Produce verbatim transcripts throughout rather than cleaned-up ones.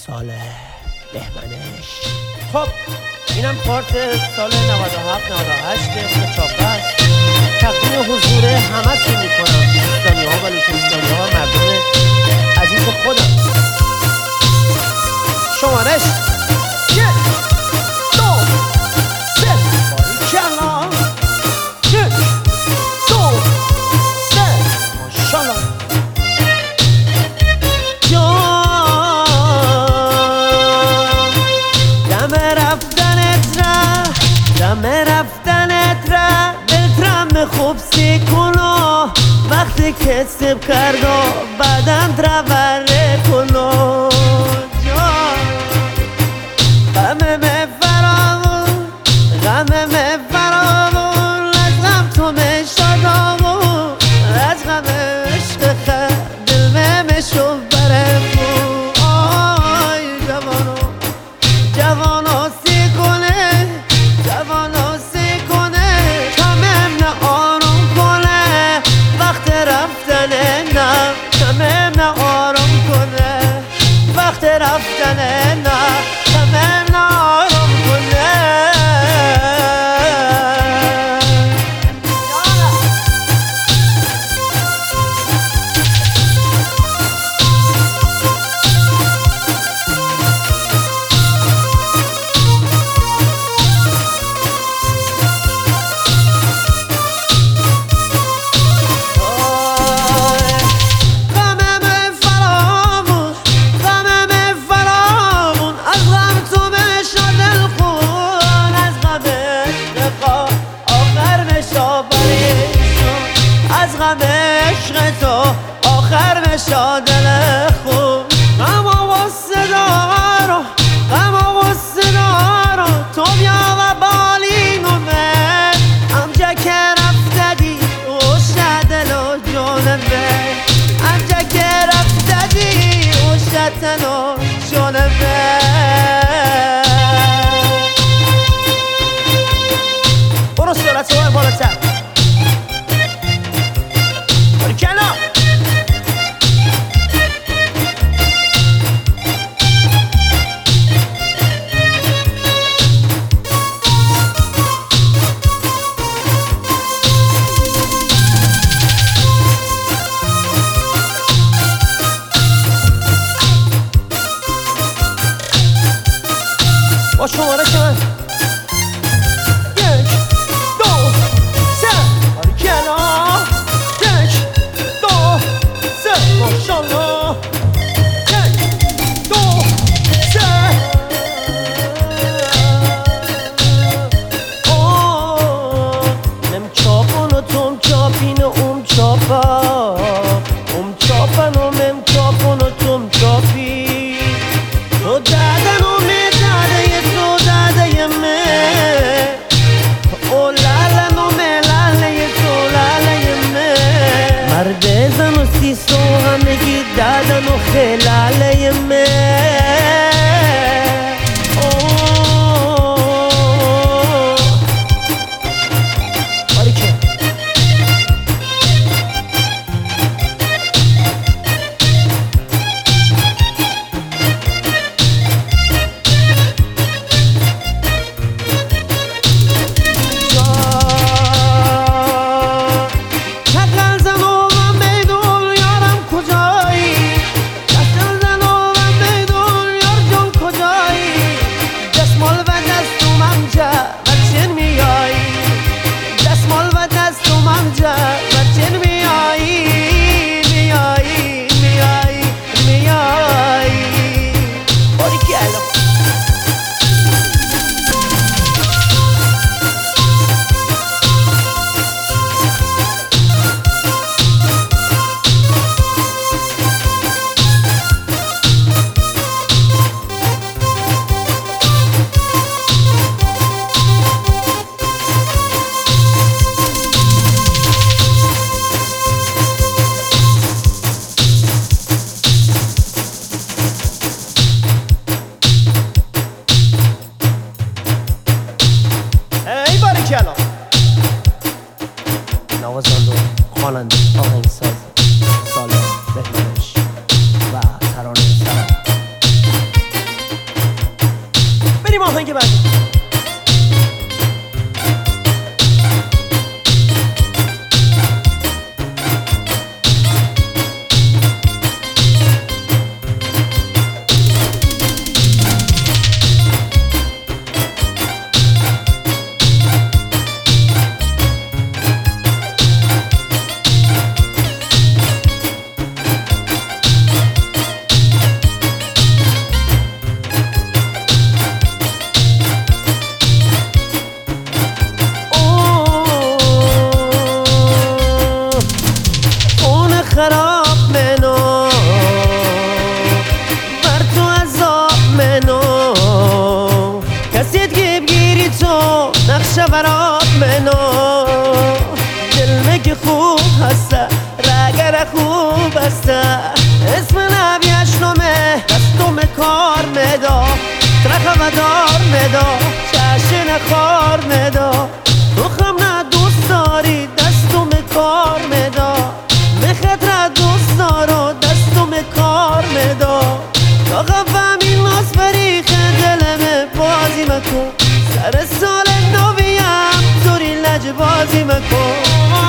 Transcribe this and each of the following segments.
سال بهمنش. خب اینم کارت سال نود و هفت نود و هشت خود چاپه است. تقدیم حضور همه چی میکنم، دوستانی ها و لوچستانی ها، مردم عزیز خودم. شمارش یک دو سه باریکلا، یک دو سه ماشالله. دم رفتنت را دم رفتنت را دلترم خوب سی کنو، وقتی که سب کردو بدن تروره کنو. غمم فراغون غمم فراغون از غم تو مشتاقون، از غم عشق خد دل مشو برمون. آی جوانو جوانو سی کنه جوانو سی کنه، کمم نه آروم کنه وقت رفتنه، نه کمم نه آروم کنه وقت رفتنه، نه کمم نه آروم کنه. از غم عشق تو آخر بشا دل خود. غم و صدا رو غم و صدا رو تو بیا و بالین اومد، امجا که رفته دی اوشه دل و جانمه، امجا که رفته دی اوشه دل و جانمه. برو سرعت رو بالاتر با شمارش من یک دو سه باریکلا، یک دو سه ماشالله، یک دو سه. اوه نم چاپانو توم چاپینو اوم چاپا اوم چاپانو مم چاپانو توم چاپی، تو دادنو مرد زن و سیستو همگی دادن و خلاله من. باریکه آهنگ بعدی. خراب منو بر تو عذاب منو کسیت گیب گیری تو نقشه وراب منو دل مگه خوب هسته رگر خوب هسته اسم نبیش نومه دستم کار مدا ترخ و دار مدا چشن خار مدا تو خم نه دوست داری دستم کار مدا خطر دوست دارو دستم کار مدا تا قفمی ناس بریخ دلم بازی مکن سر سال نویم توری لج بازی مکن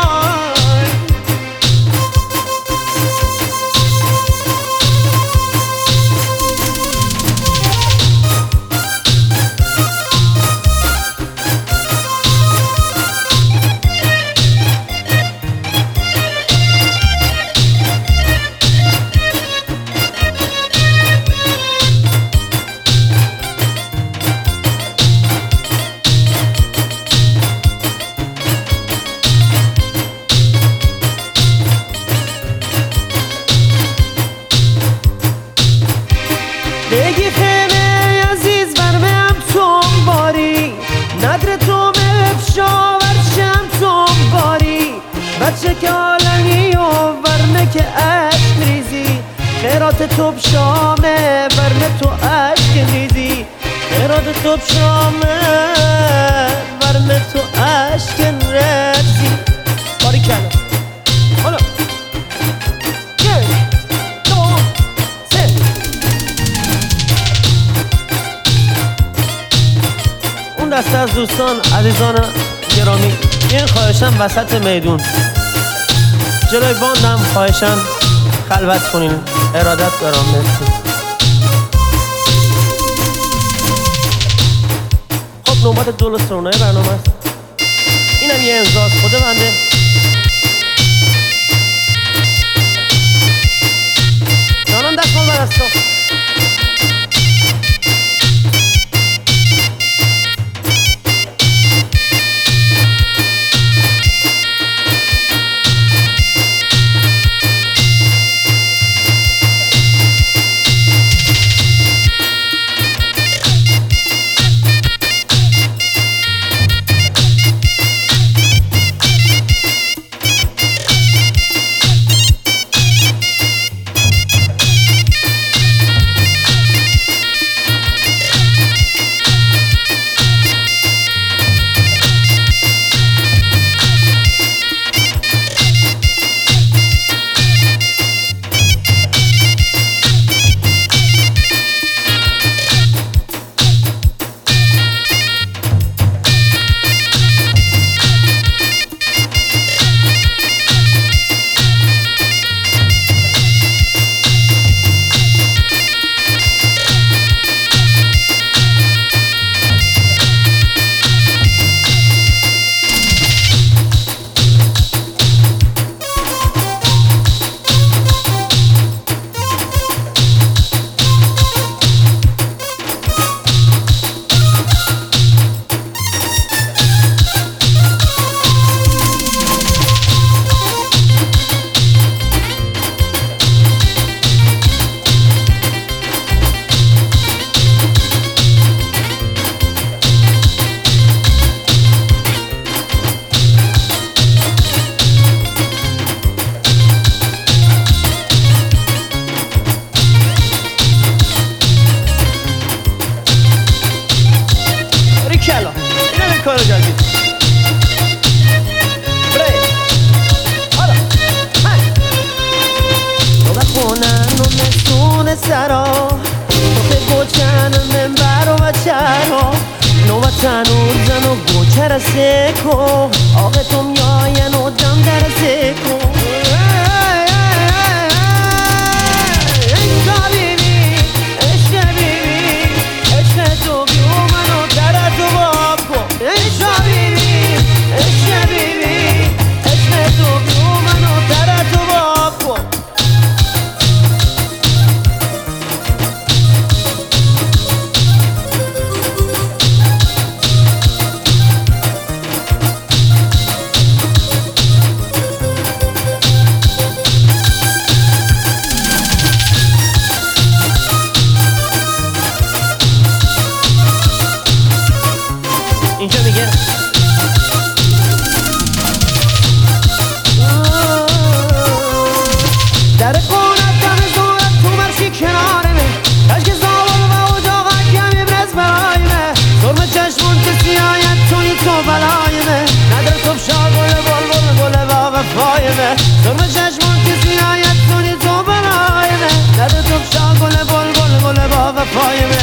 بگی خیمه عزیز برمه هم توم باری ندر تو مفشا ورشم توم باری بچه که عالمی و ورمه که عشق ریزی خیرات تو بشامه ورمه تو عشق ریزی خیرات تو بشامه ورمه تو عشق ریزی باری کنه حالا دسته از دوستان عزیزان گرامی این خواهشم وسط میدون جلوی باندم خواهشم خلوت کنین ارادت دارم. مرسی. خب نوبت دول سرونای برنامه است. اینم یه امضاست خود بنده. جانم دستمال بر دستا. کارو کردی بره حالا های تو بخونن و نسون سرا تو که گوچن من برو و چرا تنور زن و گوچر سکو آقتم یاین و دم در سکو عشق بیبی عشق بیبی عشق تو بیو منو در تو باب کن عشق بیبی عشق بیبی عشق تو بیو منو در تو باب کن اینجا میگه در قونت دم زورت تو مرشی کنارمه کشک زاول و اجاقا کمی برز برایمه سرم چشمون که سیاید توی تو بلایمه ندر تو بشار گل بل بل گل با وفایمه سرم چشمون که سیاید توی تو بلایمه ندر تو بشار گل بل بل گل با وفایمه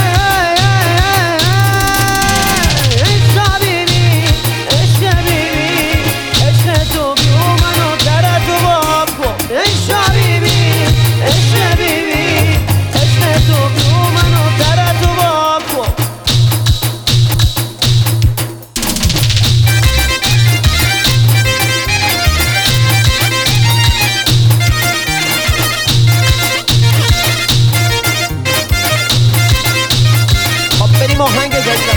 آهنگ جدیدم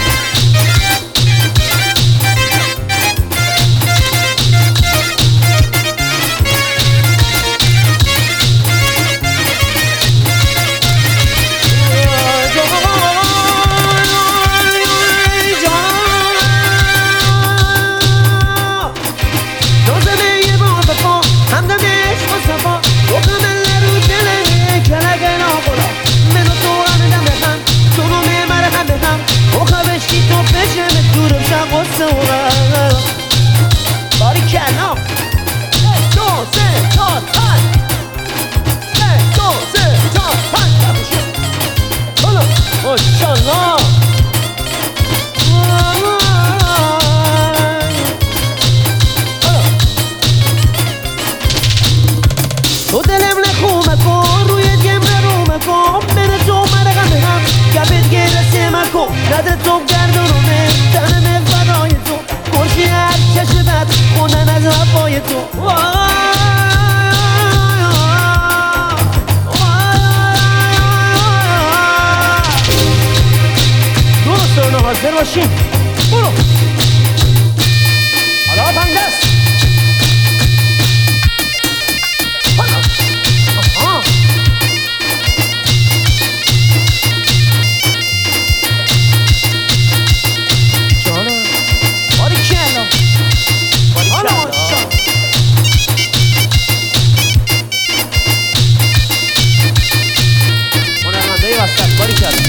تو دلم نخومه کن روی جمع رومه کن من تو مرقمه هم گبت گرسه مکن ندر تو گردونمه تنم فدای تو گرشی هر چشم بد خونن از وفای تو دوستان حاضر باشین برو حالا پنج دست باری کرد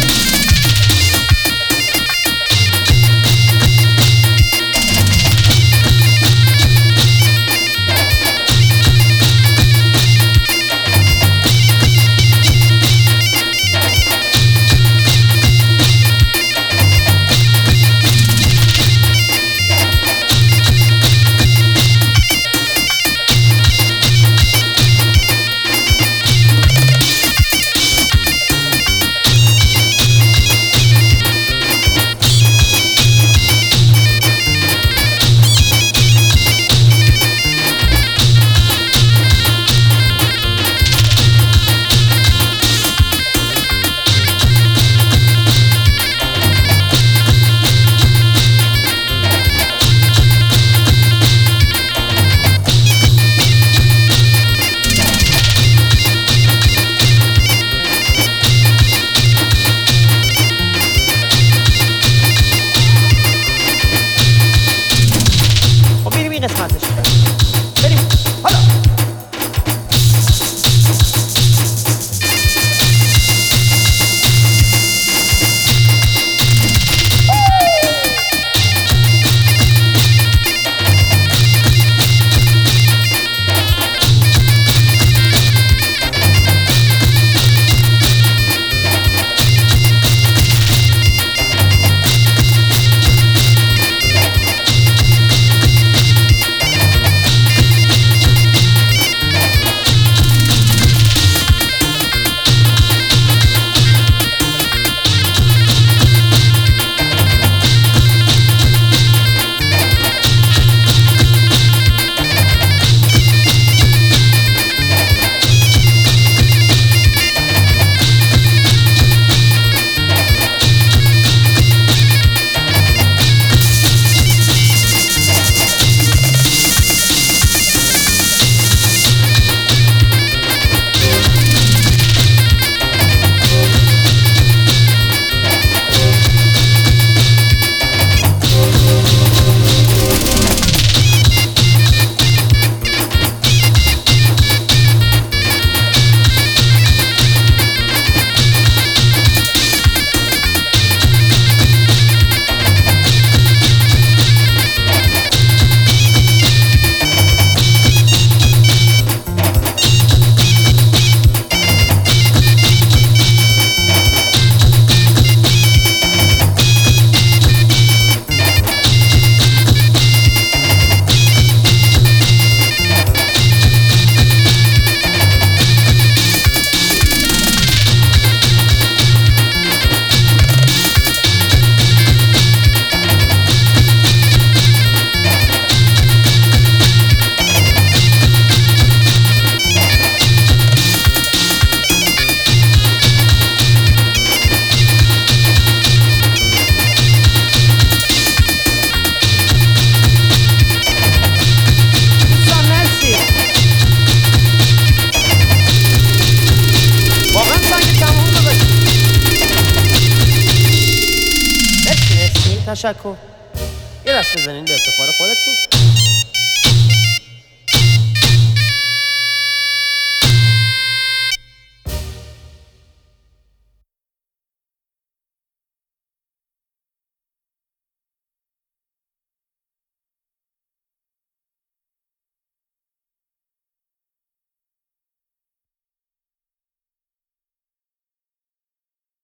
تشکر. یه دست بزنین به افتخار خودتون.